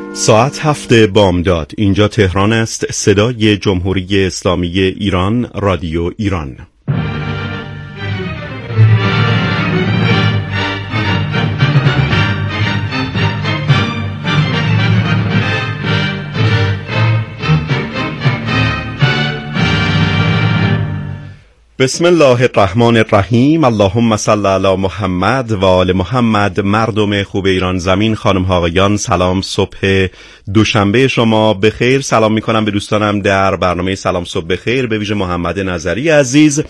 ساعت 7 بامداد. اینجا تهران است. صدای جمهوری اسلامی ایران، رادیو ایران. بسم الله الرحمن الرحیم. اللهم صل علی محمد و آل محمد. مردم خوب ایران زمین، خانم ها آقایان، سلام. صبح دوشنبه شما بخیر. سلام میکنم به دوستانم در برنامه سلام صبح بخیر، به ویژه محمد نظری عزیز،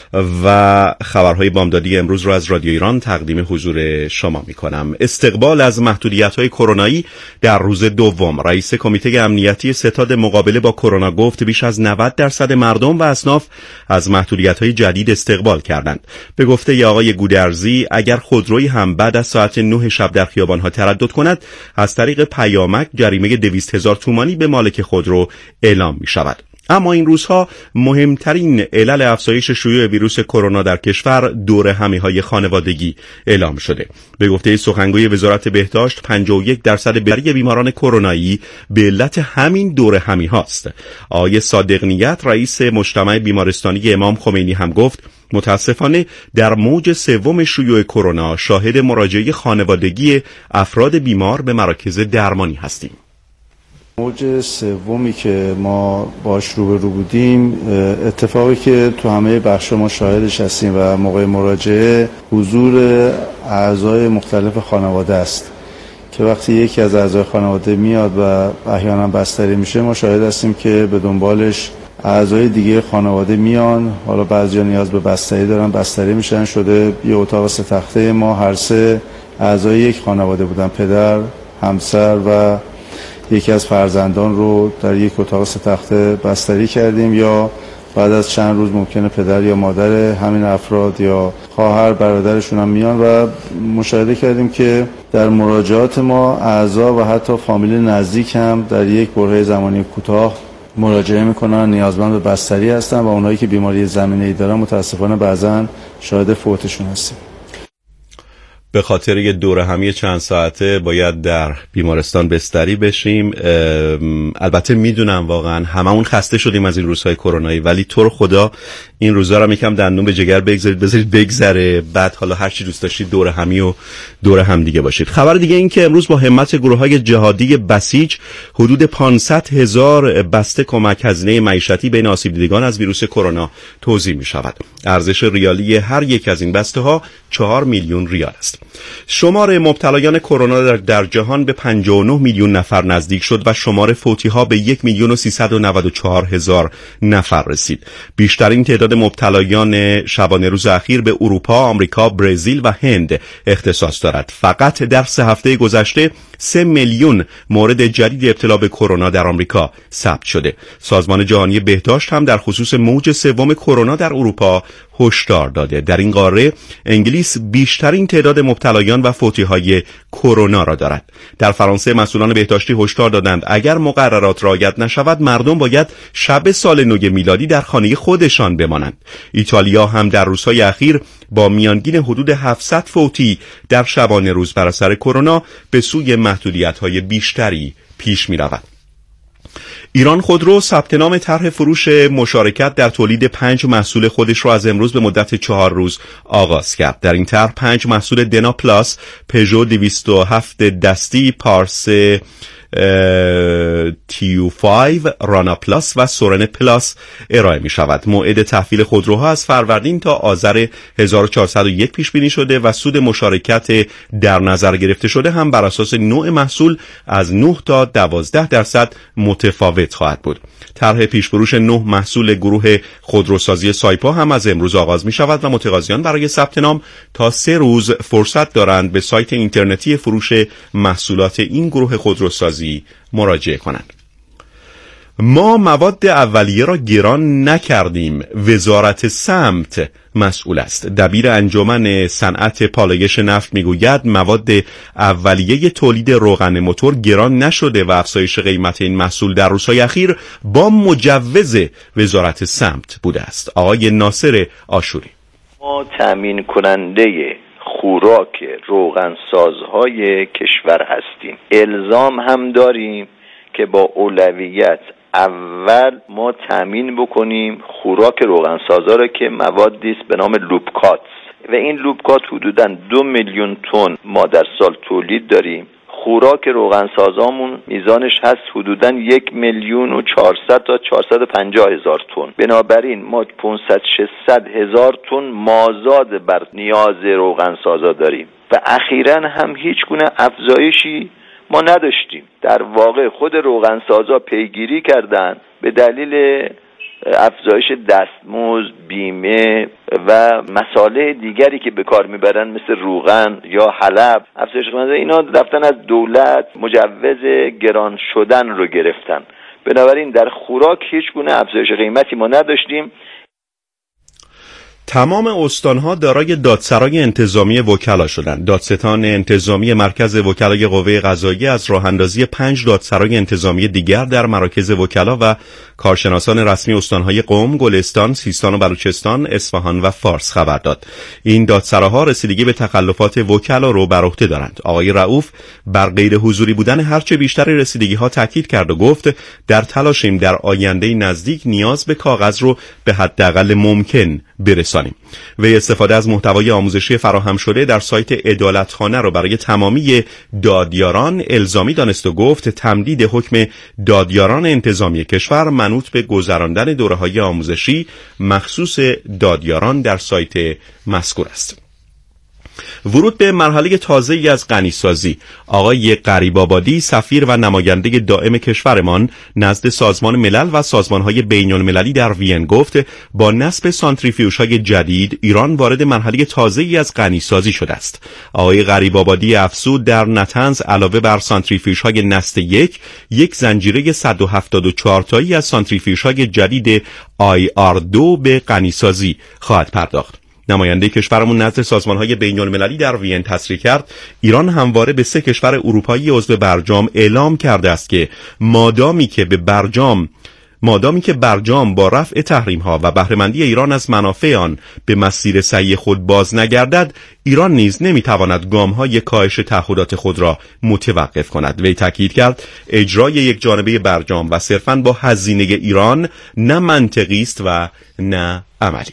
و خبرهای بامدادی امروز رو از رادیو ایران تقدیم حضور شما میکنم. استقبال از محدودیت‌های کرونایی در روز دوم. رئیس کمیته امنیتی ستاد مقابله با کرونا گفت بیش از 90% مردم و اصناف از محدودیت‌های جدید استقبال کردند. به گفته آقای گودرزی، اگر خودرویی هم بعد از ساعت 9 شب در خیابان‌ها تردد کند، از طریق پیامک جریمه 200,000 تومانی به مالک خودرو اعلام می‌شود. اما این روزها مهمترین علل افزایش شیوع ویروس کرونا در کشور دورهمی‌های خانوادگی اعلام شده. به گفته سخنگوی وزارت بهداشت، 51% بیماری بیماران کرونایی به علت همین دورهمی هاست. آقای صادق نیت، رئیس مجتمع بیمارستانی امام خمینی، هم گفت متاسفانه در موج سوم شیوع کرونا شاهد مراجعه خانوادگی افراد بیمار به مراکز درمانی هستیم. موج سومی که ما باش روبرو بودیم، اتفاقی که تو همه بخش ما شاهدش هستیم و موقع مراجعه حضور اعضای مختلف خانواده است که وقتی یکی از اعضای خانواده میاد و احیانا بستری میشه، ما شاهد هستیم که به دنبالش اعضای دیگه خانواده میان. حالا بعضیا نیاز به بستری دارن، بستری میشن. شده یه اتاق 3 تخته ما هر سه اعضای یک خانواده بودن، پدر، همسر و یکی از فرزندان رو در یک اتاق 3 تخته بستری کردیم. یا بعد از چند روز ممکنه پدر یا مادر همین افراد یا خواهر برادرشون هم میان و مشاهده کردیم که در مراجعات ما اعضا و حتی فامیل نزدیک هم در یک برهه زمانی کوتاه مراجعه میکنن، نیازمند به بستری هستن و اونایی که بیماری زمینه‌ای دارن متاسفانه بعضا شاهد فوتشون هستیم. به خاطر یه دورهمی چند ساعته باید در بیمارستان بستری بشیم. البته میدونم واقعا هممون خسته شدیم از این روزهای کرونایی، ولی تو رو خدا این روزا رو یکم دندون به جگر بگذارید، بذارید بگذره، بعد حالا هر چی دوست داشتید دورهمی و دور هم دیگه باشید. خبر دیگه این که امروز با همت گروه‌های جهادی بسیج حدود 500,000 بسته کمک هزینه معیشتی بین آسیب دیدگان از ویروس کرونا توزیع می‌شود. ارزش ریالی هر یک از این بسته‌ها 4 میلیون ریال است. شمار مبتلایان کرونا در جهان به 59 میلیون نفر نزدیک شد و شمار فوتی‌ها به 1,394,000 نفر رسید. بیشترین تعداد مبتلایان شبانه روز اخیر به اروپا، آمریکا، برزیل و هند اختصاص دارد. فقط در 3 هفته گذشته 3 میلیون مورد جدید ابتلا به کرونا در آمریکا ثبت شده. سازمان جهانی بهداشت هم در خصوص موج سوم کرونا در اروپا هشدار داده. در این قاره انگلیس بیشترین تعداد مبتلایان و فوتی‌های کرونا را دارد. در فرانسه مسئولان بهداشتی هشدار دادند اگر مقررات رعایت نشود مردم باید شب سال نو میلادی در خانه خودشان بمانند. ایتالیا هم در روزهای اخیر با میانگین حدود 700 فوتی در شبانه روز بر اثر کرونا به سوی محدودیت‌های بیشتری پیش می‌رود. ایران خودرو ثبت نام طرح فروش مشارکت در تولید 5 محصول خودش را از امروز به مدت 4 روز آغاز کرد. در این طرح 5 محصول دنا پلاس، پژو 207 دستی، پارس تیو 5، رانا پلاس و سورن پلاس ارائه می شود. موعد تحویل خودروها از فروردین تا آذر 1401 پیش بینی شده و سود مشارکت در نظر گرفته شده هم بر اساس نوع محصول از 9 تا 12% متفاوت خواهد بود. طرح پیش‌فروش 9 محصول گروه خودروسازی سایپا هم از امروز آغاز می شود و متقاضیان برای ثبت نام تا 3 روز فرصت دارند به سایت اینترنتی فروش محصولات این گروه خودروسازی مراجعه کنند. ما مواد اولیه را گران نکردیم، وزارت سمت مسئول است. دبیر انجمن صنعت پالایش نفت میگوید مواد اولیه تولید روغن موتور گران نشده و افزایش قیمت این محصول در روزهای اخیر با مجوز وزارت سمت بوده است. آقای ناصر آشوری: ما تامین کننده خوراک روغنسازهای کشور هستیم. الزام هم داریم که با اولویت اول ما تامین بکنیم خوراک روغنسازها را که موادی است به نام لوبکات و این لوبکات حدوداً 2 میلیون تن ما در سال تولید داریم. خوراک روغنسازامون میزانش هست حدوداً 1,400,000 تا 450,000 تن. بنابراین ما 500-600,000 تن مازاد بر نیاز روغنسازا داریم و اخیراً هم هیچ گونه افزایشی ما نداشتیم. در واقع خود روغنسازا پیگیری کردن به دلیل افزایش دستمزد، بیمه و مسائل دیگری که به کار میبرن مثل روغن یا حلب، افزایش قیمت اینا رفتن از دولت مجوز گران شدن رو گرفتن. بنابراین در خوراک هیچ گونه افزایش قیمتی ما نداشتیم. تمام استانها دارای دادسرای انتظامی وکلا شدند. دادستان انتظامی مرکز وکلای قوه قضاییه از راه اندازی 5 دادسرای انتظامی دیگر در مراکز وکلا و کارشناسان رسمی استانهای قم، گلستان، سیستان و بلوچستان، اصفهان و فارس خبر داد. این دادسراها رسیدگی به تکلفات وکلا رو بر عهده دارند. آقای رؤوف بر غیر حضوری بودن هرچه بیشتر رسیدگی ها تاکید کرد و گفت در تلاشیم در آینده نزدیک نیاز به کاغذ رو به حداقل ممکن برسانیم. و استفاده از محتوای آموزشی فراهم شده در سایت عدالتخانه رو برای تمامی دادیاران الزامی دانست و گفت تمدید حکم دادیاران انتظامی کشور منوط به گذراندن دوره‌های آموزشی مخصوص دادیاران در سایت مذکور است. ورود به مرحله تازه‌ای از غنیسازی. آقای غریب‌آبادی سفیر و نماینده دائم کشورمان نزد سازمان ملل و سازمان‌های بین‌المللی در وین گفت با نصب سانتریفیوژهای جدید ایران وارد مرحله تازه‌ای از غنیسازی شده است. آقای غریب‌آبادی افزود در نطنز علاوه بر سانتریفیوژهای نسل یک زنجیره 174 تایی از سانتریفیوژهای جدید IR2 به غنیسازی خواهد پرداخت. نماینده کشورمون نزد سازمان‌های بین‌المللی در وین تصریح کرد ایران همواره به 3 کشور اروپایی عضو برجام اعلام کرده است که مادامی که برجام با رفع تحریم‌ها و بهره‌مندی ایران از منافع آن به مسیر صحیح خود باز نگردد، ایران نیز نمی‌تواند گام‌های کاهش تعهدات خود را متوقف کند. وی تاکید کرد اجرای یکجانبه برجام و صرفاً با هزینه ایران نه منطقی است و نه عملی.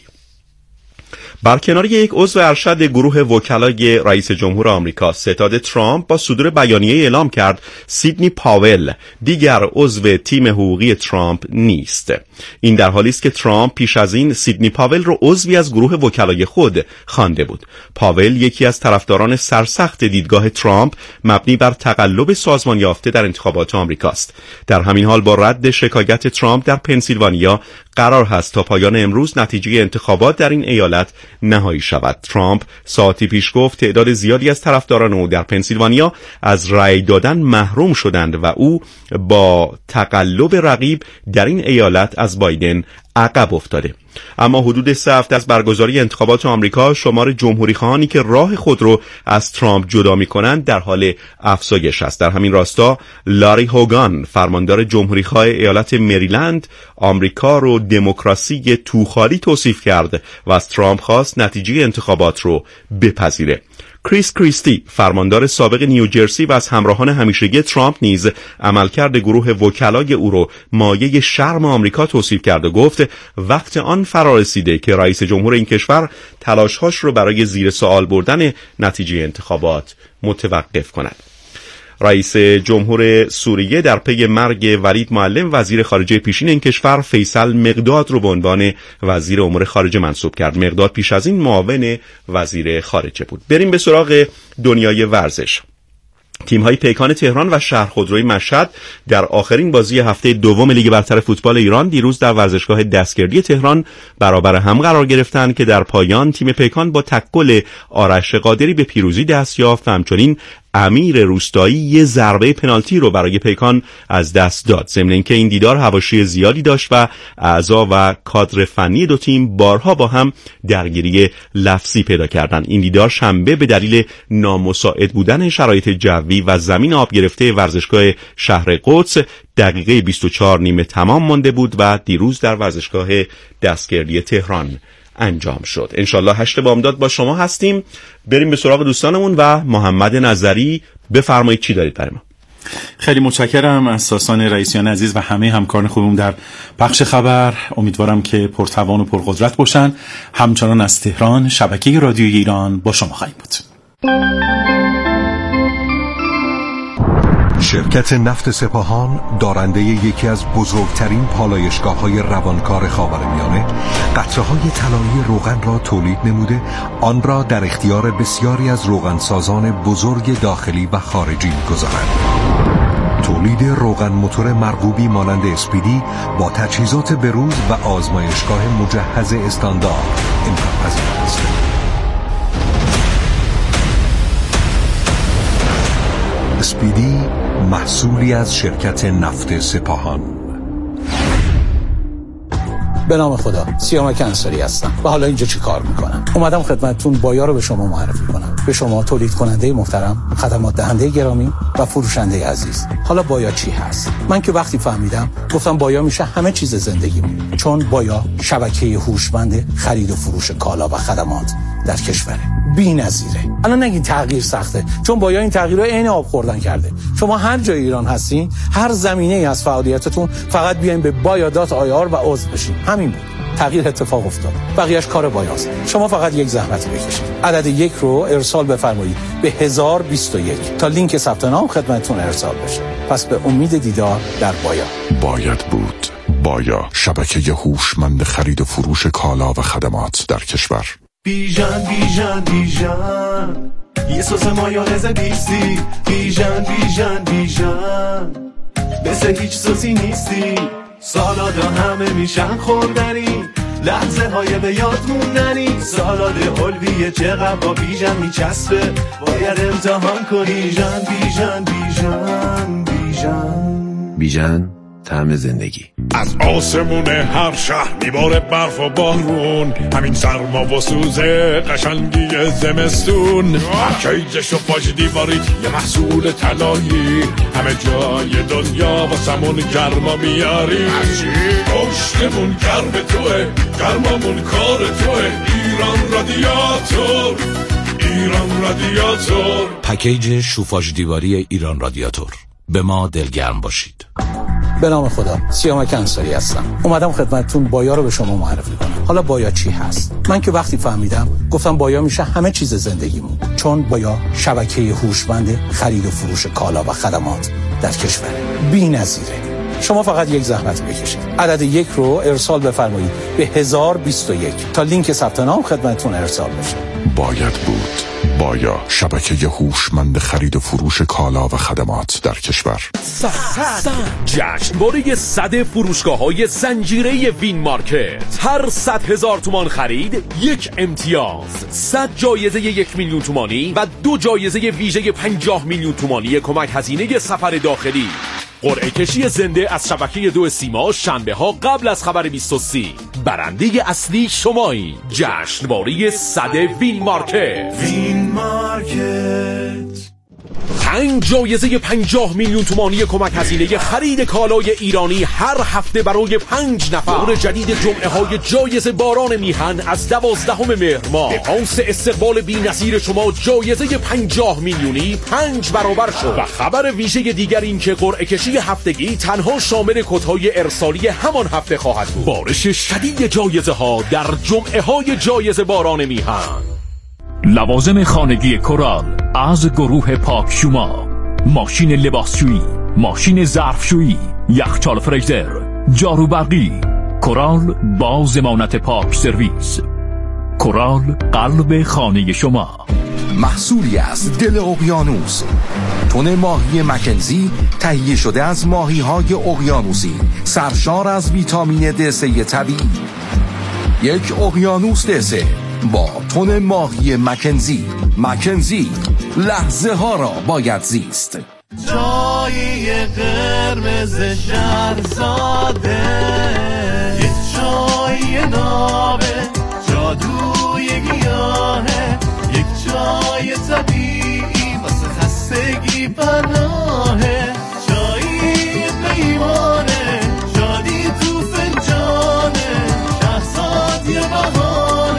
برکنار یک عضو ارشد گروه وکلای رئیس جمهور آمریکا، ستاد ترامپ با صدور بیانیه اعلام کرد سیدنی پاول دیگر عضو تیم حقوقی ترامپ نیست. این در حالی است که ترامپ پیش از این سیدنی پاول را عضوی از گروه وکلای خود خوانده بود. پاول یکی از طرفداران سرسخت دیدگاه ترامپ مبنی بر تقلب سازمان یافته در انتخابات آمریکاست. در همین حال با رد شکایت ترامپ در پنسیلوانیا قرار هست تا پایان امروز نتیجه انتخابات در این ایالت نهایی شود. ترامپ ساعتی پیش گفت تعداد زیادی از طرفداران او در پنسیلوانیا از رأی دادن محروم شدند و او با تقلب رقیب در این ایالت از بایدن عقب افتاده. اما حدود 3 هفته از برگزاری انتخابات آمریکا شمار جمهوری خواهانی که راه خود رو از ترامپ جدا می‌کنند در حال افزایش است. در همین راستا لاری هوگان فرماندار جمهوری خواه ایالت مریلند آمریکا رو دموکراسی توخالی توصیف کرد و از ترامپ خواست نتیجه انتخابات رو بپذیره. کریس کریستی فرماندار سابق نیوجرسی و از همراهان همیشگی ترامپ نیز عملکرد گروه وکلای او را مایه شرم آمریکا توصیف کرد و گفت وقت آن فرا رسیده که رئیس جمهور این کشور تلاش‌هاش را برای زیر سوال بردن نتیجه انتخابات متوقف کند. رئیس جمهور سوریه در پی مرگ ولید معلم وزیر خارجه پیشین این کشور فیصل مقداد رو به عنوان وزیر امور خارجه منصوب کرد. مقداد پیش از این معاون وزیر خارجه بود. بریم به سراغ دنیای ورزش. تیم‌های پیکان تهران و شهر خودروی مشهد در آخرین بازی هفته دوم لیگ برتر فوتبال ایران دیروز در ورزشگاه دستگردی تهران برابر هم قرار گرفتند که در پایان تیم پیکان با تکل آرش قادری به پیروزی دست یافت و همچنین امیر روستایی یه ضربه پنالتی رو برای پیکان از دست داد. ضمن اینکه این دیدار حواشی زیادی داشت و اعضا و کادر فنی دو تیم بارها با هم درگیری لفظی پیدا کردند. این دیدار شنبه به دلیل نامساعد بودن شرایط جوی و زمین آب گرفته ورزشگاه شهر قدس دقیقه 24 نیمه تمام مانده بود و دیروز در ورزشگاه دستگردی تهران انجام شد. انشالله 8 بامداد با شما هستیم. بریم به سراغ دوستانمون و محمد نظری بفرمایید چی دارید برای ما؟ خیلی متشکرم از ساسان رئیسیان عزیز و همه همکاران خوبم در پخش خبر. امیدوارم که پرتوان و پرقدرت باشن. همچنان از تهران شبکه رادیوی ایران با شما خواهیم بود. شرکت نفت سپاهان دارنده یکی از بزرگترین پالایشگاه‌های روانکار خاورمیانه قطره‌های طلایی روغن را تولید نموده آن را در اختیار بسیاری از روغنسازان بزرگ داخلی و خارجی می‌گذارد. تولید روغن موتور مرغوبی مانند اسپیدی با تجهیزات بروز و آزمایشگاه مجهز استاندارد امکان پذیر است. اسپیدی محصولی از شرکت نفت سپاهان. به نام خدا، سیامک انصاری هستم و حالا اینجا چی کار میکنم؟ اومدم خدمتتون بایا رو به شما معرفی کنم. به شما تولید کننده محترم، خدمات دهنده گرامی و فروشنده عزیز. حالا بایا چی هست؟ من که وقتی فهمیدم گفتم بایا میشه همه چیز زندگیمون، چون بایا شبکه هوشمند خرید و فروش کالا و خدمات در کشوره. بی‌نظیره. الان نگین تغییر سخته، چون بایا این تغییرها عین آب خوردن کرده. شما هر جای ایران هستین، هر زمینه‌ای از فعالیتتون، فقط بیاین به baya.ir و عضو بشین. همین بود. تغییر اتفاق افتاد. بقیه‌اش کار بایاست. شما فقط یک زحمت بکشید. عدد 1 رو ارسال بفرمایید به 1021 تا لینک ثبت نام خدمتتون ارسال بشه. پس به امید دیدار در بایا. باید بود. بایا، شبکه هوشمند خرید و فروش کالا و خدمات در کشور. بیژن بیژن بیژن یه سس مایونز بیستی. بیژن بیژن بیژن مثل هیچ سوسی نیستی. سالادا همه میشن خوردنی، لحظه های به یاد موندنی. سالاد علویه چقدر با بیژن میچسبه، باید امتحان کنی. بیژن بیژن بیژن بیژن بیژن طعم زندگی. از آسمون هر شهر میباره برف و بارون، همین سرما و سوزه قشنگی زمستون. کیجش و پاش دیواریت یه محصول طلایی، همه جای دنیا واسمون گرما میاری. پشتمون گرم توه، گرمامون کار توه. ایران رادیاتور، ایران رادیاتور. پکیج شوفاژ دیواری ایران رادیاتور. به ما دلگرم باشید. به نام خدا، سیامک انصاری هستم. اومدم خدمتتون بایا رو به شما معرفی کنم. حالا بایا چی هست؟ من که وقتی فهمیدم گفتم بایا میشه همه چیز زندگیمون، چون بایا شبکه هوشمند خرید و فروش کالا و خدمات در کشوره. بی‌نظیره. شما فقط یک زحمت بکشید. عدد 1 رو ارسال بفرمایید به 1021 تا لینک ثبت نام خدمتتون ارسال بشه. باید بود. بایا، شبکه هوشمند خرید و فروش کالا و خدمات در کشور. جشنواره 100 فروشگاه‌های زنجیره وین مارکت. هر 100,000 تومان خرید یک امتیاز، 100 جایزه 1 میلیون تومانی و 2 جایزه ویژه 50 میلیون تومانی کمک هزینه سفر داخلی. قرعه کشی زنده از شبکه 2 سیما شنبه ها قبل از خبر 23. برنده اصلی شمایی. جشنواره 100 وین مارکت. وین مارکت. 5 جایزه 50 میلیون تومانی کمک هزینه خرید کالای ایرانی هر هفته برای 5 نفر. دور جدید جمعه های جایزه باران میهن از 12 مهر ماه. دپانس استقبال بی‌نظیر شما جایزه 50 میلیونی 5 برابر شد. و خبر ویژه دیگر این که قرعه کشی هفتگی تنها شامل کدهای ارسالی همان هفته خواهد بود. بارش شدید جایزه ها در جمعه های جایزه باران میهن. لوازم خانگی کورال از گروه پاک شوما، ماشین لباسشویی، ماشین ظرفشویی، یخچال فریزر، جارو برقی. کورال با ضمانت پاک سرویس. کورال قلب خانه شما. محصولی از دل اقیانوس، تن ماهی مکنزی تهیه شده از ماهی‌های اقیانوسی سرشار از ویتامین D3 طبیعی. یک اقیانوس D3 با تن ماهی مکنزی لحظه ها را باید زیست. چای قرمز شهرزاده، یه چای نابه جادوی گیاهه، یک چای طبیعی واسه خستگی پناهه. چای پیمانه، شادی تو فنجانه، شهرزاد یه بهانه.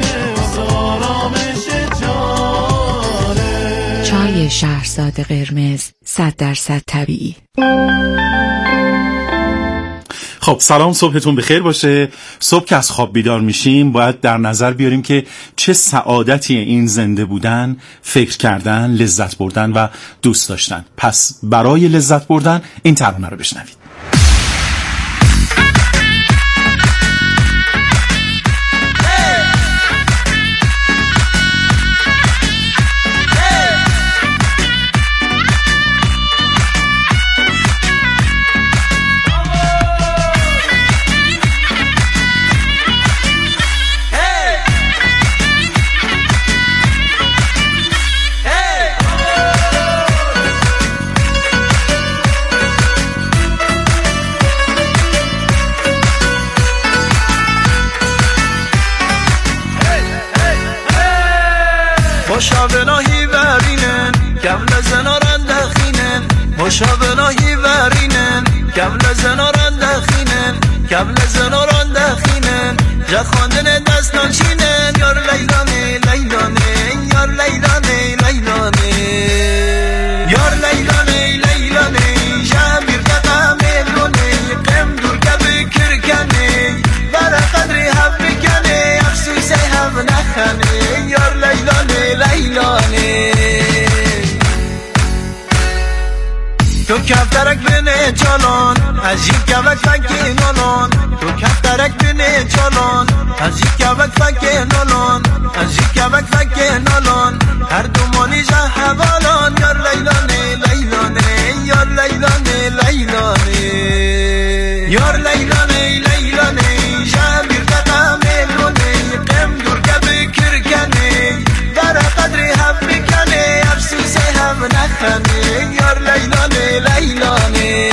مغزیات قرمز 100% طبیعی. خب سلام، صبحتون بخیر باشه. صبح که از خواب بیدار میشیم باید در نظر بیاریم که چه سعادتی این زنده بودن، فکر کردن، لذت بردن و دوست داشتن. پس برای لذت بردن این ترانه رو بشنوید. مشابهی ورینن قبل زنارن دخینن مشابهی ورینن قبل زنارن دخینن قبل زنارن دخینن جا خواندن دستان چینن یار لیلانه لیلانه یار لیلانه لیلانه یار لیلانه لیلانه جامیر قم لونه قم دور کب کرکنه برا قدری هم بکنه افسوس هم نخنه یار لیلانه لیلانه تو کفترک بینه چالان عجیب کبک فنکی نالان تو کفترک بینه چالان عجیب کبک فنکی نالان عجیب کبک فنکی نالان هر دو مالی جا حوالان یار لیلانه لیلانه یار لیلانه لیلانه یار لیلانه لیلانه جامیر قم لونه قم دور کب کرکنه برا قدری هم بکنه افسوس هم نخنه یار لیلانه لیلانه.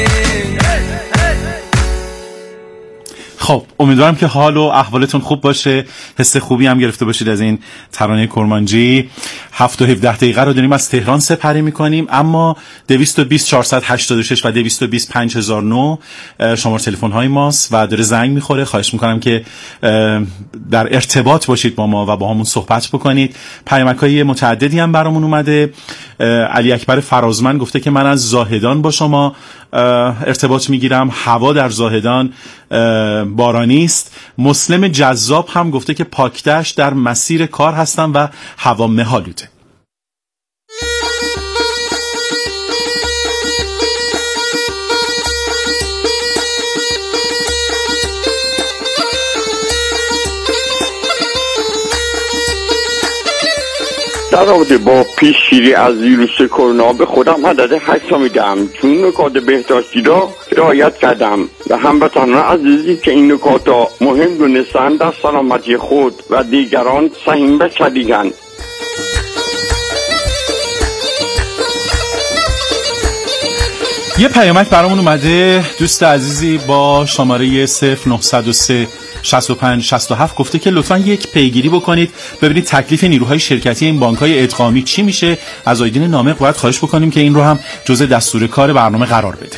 خب امیدوارم که حال و احوالتون خوب باشه، حس خوبی هم گرفته باشید از این ترانه کرمانجی. 7 و 17 دقیقه رو داریم از تهران سپری میکنیم، اما 220 486 و 220 5009 شماره تلفن های ماست و داره زنگ میخوره. خواهش میکنم که در ارتباط باشید با ما و با همون صحبت بکنید. پیامک‌های متعددی هم برامون اومده. علی اکبر فرازمند گفته که من از زاهدان با شما ارتباط میگیرم، هوا در زاهدان بارانی است. مسلم جذاب هم گفته که پاکدشت در مسیر کار هستم و هوا مه‌آلوده. در رابطه با پیشگیری از ویروس کرونا به خودم عدد 8 میدم، چون نکات بهداشتی را رعایت کردم و هموطنان عزیزی که این نکات را مهم دونستند در سلامتی خود و دیگران سهیم بچلیگند. یه پیامک برامون اومده. دوست عزیزی با شماره 0903 65 67 گفته که لطفاً یک پیگیری بکنید ببینید تکلیف نیروهای شرکتی این بانک‌های ادغامی چی میشه. از آیدین نامق باید خواهش بکنیم که این رو هم جزء دستور کار برنامه قرار بده.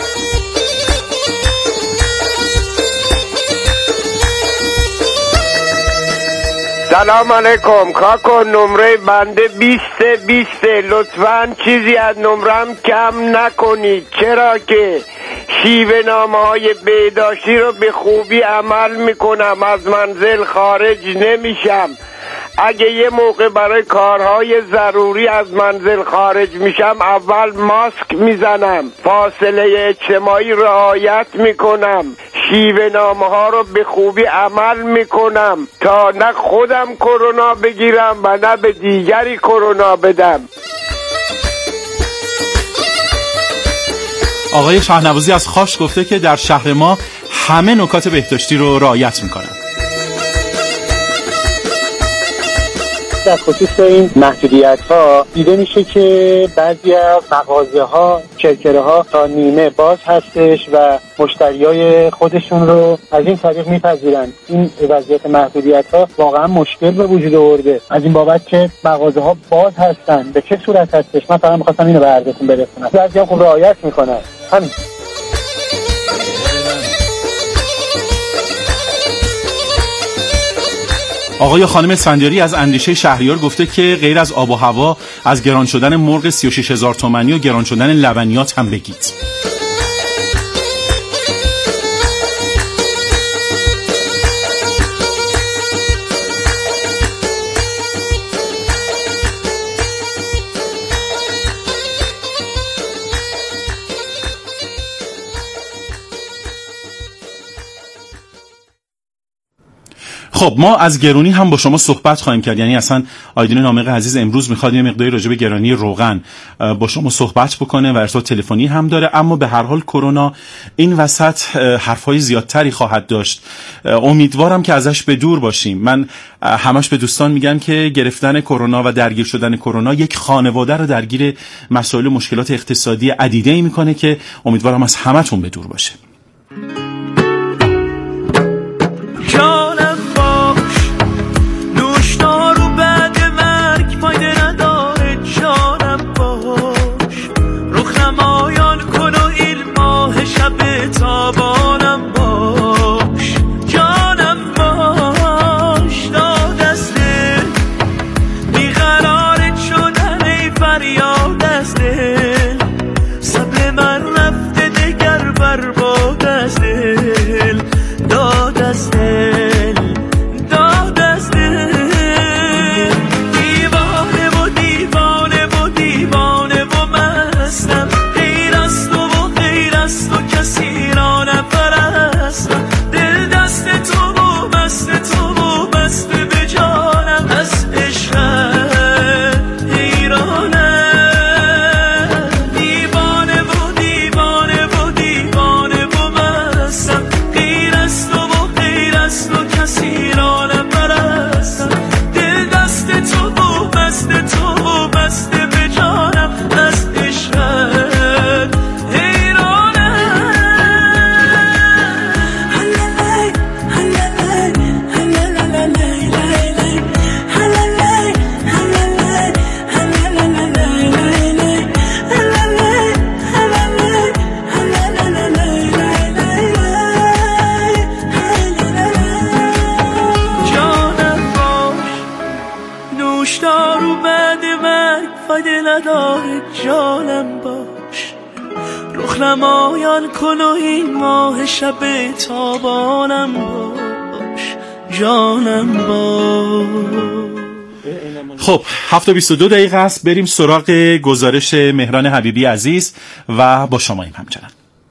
سلام علیکم کاکو، نمره بنده 20 لطفاً چیزی از نمرم کم نکنید، چرا که شیوه نامه‌های بهداشتی رو به خوبی عمل میکنم، از منزل خارج نمیشم. اگه یه موقع برای کارهای ضروری از منزل خارج میشم اول ماسک میزنم، فاصله اجتماعی رعایت میکنم، شیوه نامه‌ها رو به خوبی عمل میکنم تا نه خودم کرونا بگیرم و نه به دیگری کرونا بدم. آقای شهنوازی از خاش گفته که در شهر ما همه نکات بهداشتی رو رعایت میکنن. در خصوص این محدودیت ها دیده میشه که بعضی از مغازه ها، کرکره ها تا نیمه باز هستش و مشتریای خودشون رو از این طریق میپذیرن. این وضعیت محدودیت ها واقعا مشکل به وجود آورده. از این بابت که مغازه ها باز هستن به چه صورت هستش؟ من فقط می‌خواستم اینو به عرضتون برسونم. بعضی ها خوب رعایت میکنن. همین. آقای خانم اسفندیاری از اندیشه شهریار گفته که غیر از آب و هوا از گران شدن مرغ 36,000 تومانی و گران شدن لبنیات هم بگید. خب ما از گرونی هم با شما صحبت خواهیم کرد. یعنی اصلا آیدین نامق عزیز امروز میخواد یه مقداری راجع به گرانی روغن با شما صحبت بکنه و ارتباط تلفنی هم داره، اما به هر حال کرونا این وسط حرفای زیادتری خواهد داشت. امیدوارم که ازش به دور باشیم. من همش به دوستان میگم که گرفتن کرونا و درگیر شدن کرونا یک خانواده رو درگیر مسائل و مشکلات اقتصادی عدیده‌ای میکنه که امیدوارم از همتون به دور باشه. تابانم باش، جانم باش، داد از دل بیقرارت شدن ای فریاد از دل، صبر من رفته دگر برباد از دل، داد از دل، داد از دل، دیوانه و دیوانه و دیوانه و مستم، غیر از تو و غیر از تو کسی جانم باش، رخ نمایان کن و این ماه شب تابانم باش، جانم باش. خب 7:22 است. بریم سراغ گزارش مهران حبیبی عزیز و با شماییم همچنان.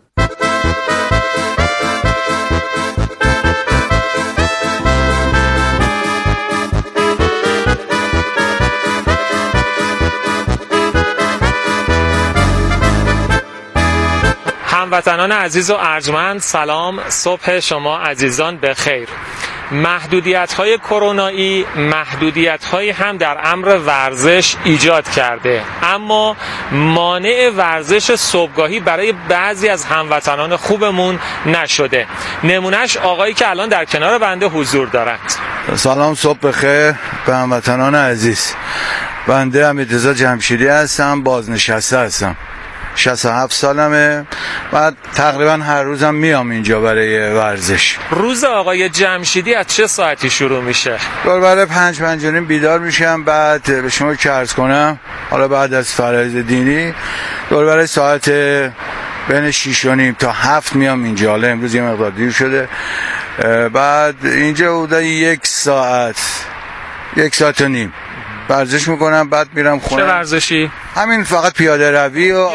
هموطنان عزیز و ارجمند، سلام، صبح شما عزیزان بخیر. محدودیت‌های کرونایی محدودیت‌هایی هم در امر ورزش ایجاد کرده، اما مانع ورزش صبحگاهی برای بعضی از هموطنان خوبمون نشده. نمونهش آقایی که الان در کنار بنده حضور دارند. سلام، صبح بخیر به هموطنان عزیز. بنده حمیدرضا جمشیدی هستم، بازنشسته هستم، 67 سالمه و تقریبا هر روزم میام اینجا برای ورزش. روز آقای جمشیدی از چه ساعتی شروع میشه؟ برای 5:05 بیدار میشم، بعد به شما که عرض کنم حالا بعد از فرایض دینی برای ساعت بین 6:30 تا 7 میام اینجا. حالا امروز یه مقدار دیر شده. بعد اینجا حدود 1 ساعت 1 ساعت و نیم ورزش میکنم، بعد میرم خونه. چه ورزشی؟ همین فقط پیاده روی و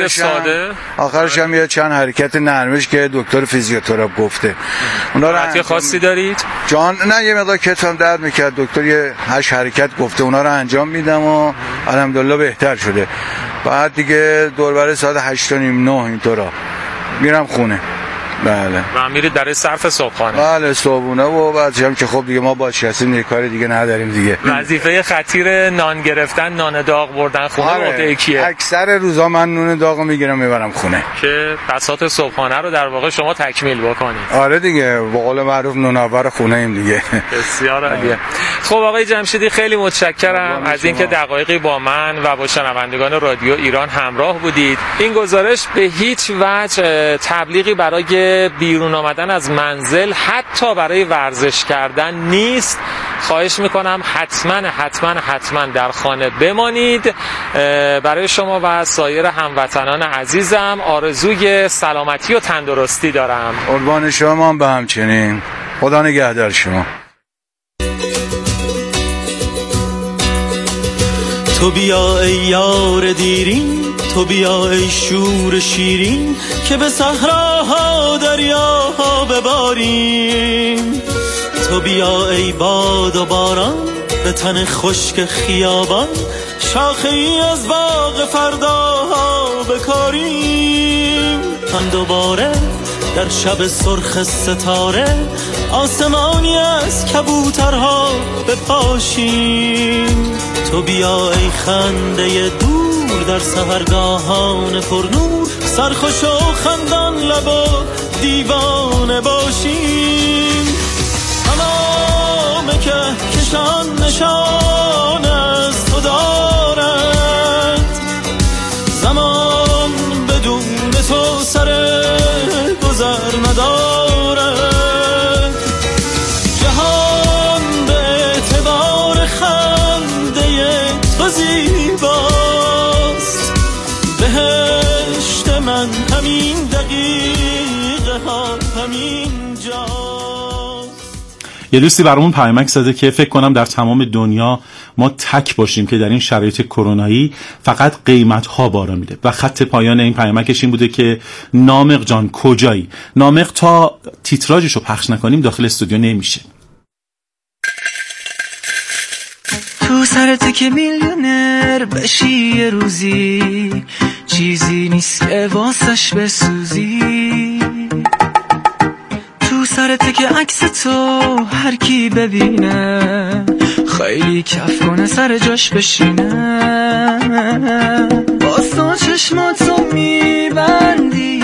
آخرش هم یه چند حرکت نرمش که دکتر فیزیوتراپ گفته. اونا رو خاصی دارید؟ جان نه، یه مقدار کتفم درد میکرد، دکتر یه 8 حرکت گفته، اونا رو انجام میدم و الحمدلله بهتر شده. بعد دیگه دوربر ساعت 8:30 9 اینطورا میرم خونه. بله. و میرید برای صرف صبحانه؟ بله، صبحونه و بعدش هم که خب دیگه ما بازنشستیم دیگه کاری دیگه نداریم دیگه. وظیفه خطیر نان گرفتن، نان داغ بردن خونه عهده کیه؟ اکثر روزا من نون داغو میگیرم میبرم خونه که بساط صبحانه رو در واقع شما تکمیل بکنید. آره دیگه، به قول معروف نوناور خونه ایم دیگه. بسیار عالیه. خب آقای جمشیدی خیلی متشکرم از اینکه دقایقی با من و با شنوندگان رادیو ایران همراه بودید. این گزارش به هیچ وجه تبلیغی برای بیرون آمدن از منزل حتی برای ورزش کردن نیست. خواهش میکنم حتما در خانه بمانید. برای شما و سایر هموطنان عزیزم آرزوی سلامتی و تندرستی دارم. قربان شما به همچنین. خدا نگهدار شما. تو بیا ای یار دیرین، تو بیا ای شور شیرین، که به صحراها دریاها بباریم. تو بیا ای باد و باران، به تن خشک خیابان، شاخه ای از باغ فرداها بکاریم. هم دوباره در شب سرخ ستاره، آسمانی از کبوترها بپاشیم. تو بیا ای خنده دور در سحرگاهان پرنور، سرخوش و خندان لب و دیوانه باشیم. تمام که کشان نشان از تو دارد، زمان بدون تو سر گذر ندارد. جهان به اعتبار خنده تو زیباست، بهشت من همین دقیقه ها همین جاست. یه دوستی برامون پیامک زده که فکر کنم در تمام دنیا ما تک باشیم که در این شرایط کرونایی فقط قیمت‌ها بالا میده و خط پایان این پیامکش این بوده که نامق جان کجایی؟ نامق تا تیتراژشو پخش نکنیم داخل استودیو نمیشه. تو سرت که میلیونر بشی یه روزی، چیزی نیست که واسش بسوزی. تو سرت که عکس تو هر کی ببینه، خیلی کف کنه سر جاش بشینه. باز تو چشماتو میبندی،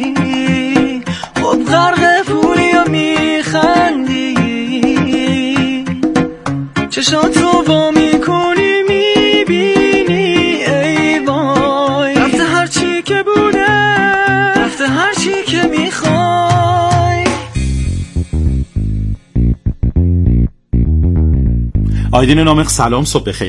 خب غرق پولی و میخندی. چشاتو با میکنی میبینی ای وای، رفته هرچی که بوده، رفته هرچی که میخوای. آیدین نامق سلام، صبح بخیر.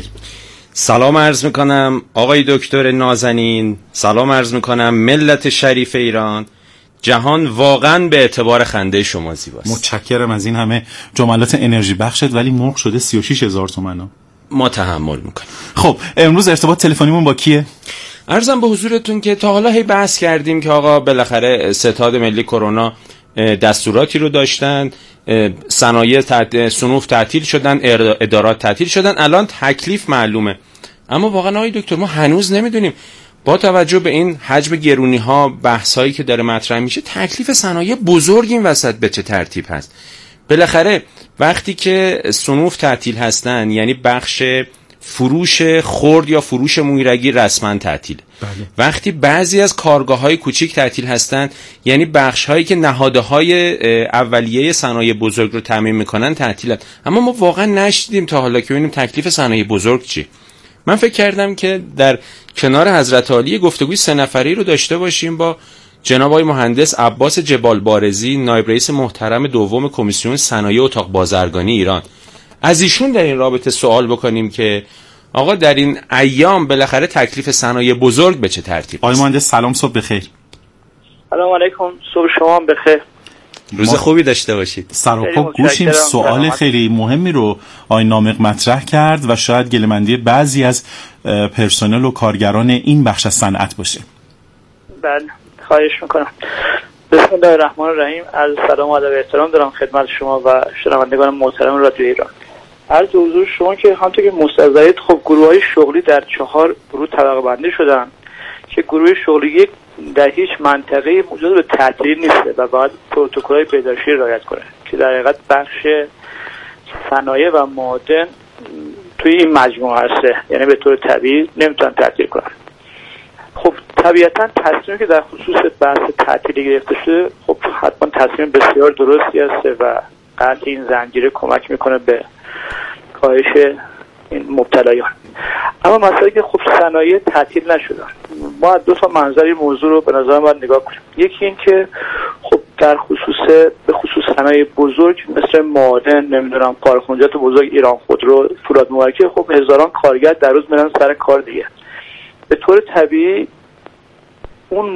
سلام عرض میکنم آقای دکتر نازنین، سلام عرض میکنم ملت شریف ایران. جهان واقعا به اعتبار خنده شما زیباست. متشکرم از این همه جملات انرژی بخشت، ولی مرغ شده 36,000 تومان. ما تحمل میکنیم. خب امروز ارتباط تلفنیمون با کیه؟ عرضم به حضورتون که تا حالا هی بحث کردیم که آقا بالاخره ستاد ملی کرونا دستوراتی رو داشتن، صنایع صنوف تعطیل شدن، ادارات تعطیل شدن، الان تکلیف معلومه. اما واقعا آقای دکتر ما هنوز نمیدونیم با توجه به این حجم گرونی ها، بحث هایی که داره مطرح میشه، تکلیف صنایع بزرگ این وسط به چه ترتیب هست. بالاخره وقتی که صنوف تعطیل هستن یعنی بخش فروش خرد یا فروش مویرگی رسما تعطیل. بله. وقتی بعضی از کارگاه‌های کوچیک تعطیل هستن یعنی بخش‌هایی که نهادهای اولیه صنایع بزرگ رو تامین میکنن تعطیلن. اما ما واقعا نشدیدیم تا حالا که ببینیم تکلیف صنایع بزرگ چی. من فکر کردم که در کنار حضرت عالی گفتگوی 3 نفری رو داشته باشیم با جناب آقای مهندس عباس جبال بارزی، نایب رئیس محترم دوم کمیسیون صنایع اتاق بازرگانی ایران. از ایشون در این رابطه سوال بکنیم که آقا در این ایام بالاخره تکلیف صنایع بزرگ به چه ترتیب؟ آقای مهندس سلام، صبح بخیر. سلام علیکم، صبح شما بخیر. روز خوبی داشته باشید. سراپا گوشیم سوال خیلی مهمی رو آقای نامق مطرح کرد و شاید گله‌مندی بعضی از پرسنل و کارگران این بخش از صنعت باشه. بله، خواهش میکنم. بسم الله الرحمن الرحیم. عرض سلام و ادب و احترام دارم خدمت شما و شنوندگان محترم رادیو ایران. عرض حضور شما که همونطور که مستحضرید خب گروه‌های شغلی در 4 گروه طبقه بندی شدن که گروه شغلی یک در هیچ منطقه موجود به تعطیل نیست و باید پروتکل‌های بهداشتی رعایت کنه که در حقیقت بخش صنایع و معادن توی این مجموعه هسته، یعنی به طور طبیعی نمیتونن تعطیل کنن. خب طبیعتا تصمیمی که در خصوص بحث تعطیلی گرفته شده خب حتما تصمیم بسیار درستی هسته و قطع این زنجیره کمک میکنه به کاهش این مبتلایان. اما مسئله که خب صنایع تعطیل نشدن، ما 2 تا منظر این موضوع رو به نظر من نگاه کنیم. یکی این که خب در به خصوص صنایع بزرگ مثل معادن، نمیدونم کارخانجات بزرگ، ایران خودرو، فولاد مبارکه، خب هزاران کارگر در روز میرن سر کار دیگه. به طور طبیعی اون